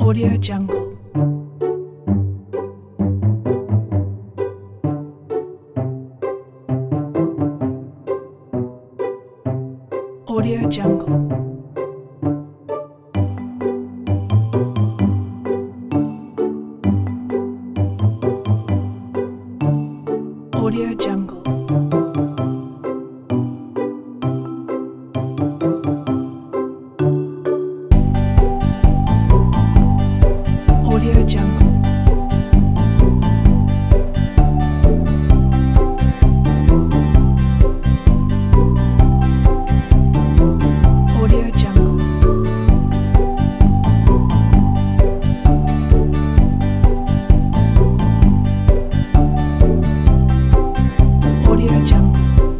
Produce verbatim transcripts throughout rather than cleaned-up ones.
Audio Jungle. Audio Jungle. Audio Jungle. Audio Jungle. Audio Jungle. Audio Jungle.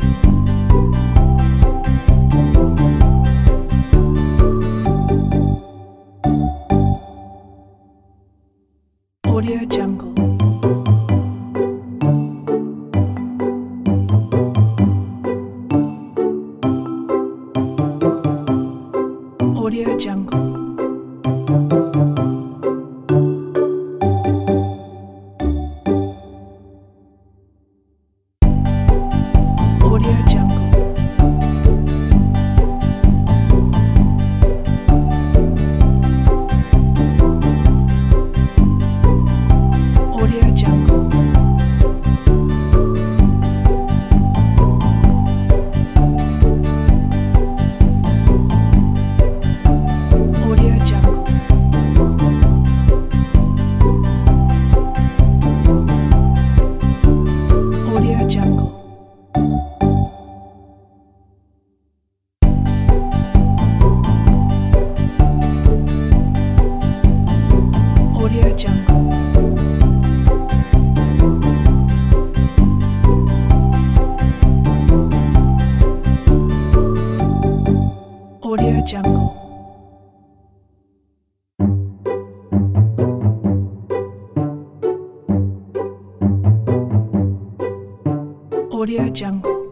Audio Jungle. Audio Jungle. Audio Jungle. Audio Jungle. Audio Jungle. Audio Jungle. Audio Jungle. Audio Jungle. Audio Jungle.